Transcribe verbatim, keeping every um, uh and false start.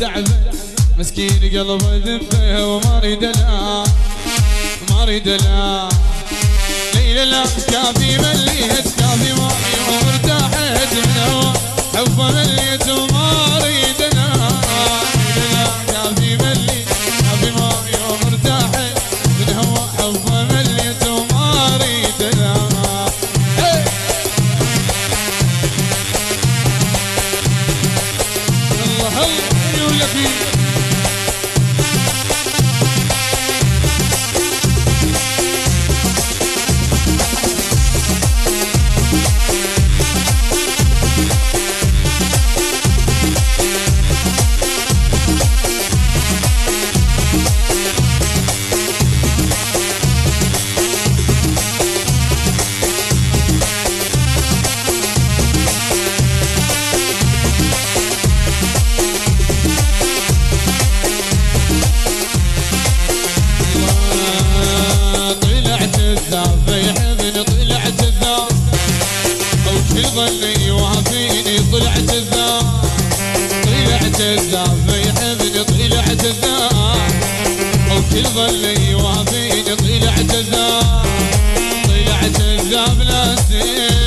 الزعبه مسكين قلبه ذبه وما اريد لا ما اريد لا ليلى لا كافي مليت كافي معي وارتاحت من هوا حبه مليت وما اريد لا ليلى لا كافي مليت كافي معي وارتاحت من هوا حبه مليت وما اريد لا الله الله يولك ظني وهفيني طلعت الذاب طلعت الذاب يحبني طلعت الذاب وكل ظني وهفيني طلعت الذاب طلعت الذاب لا زين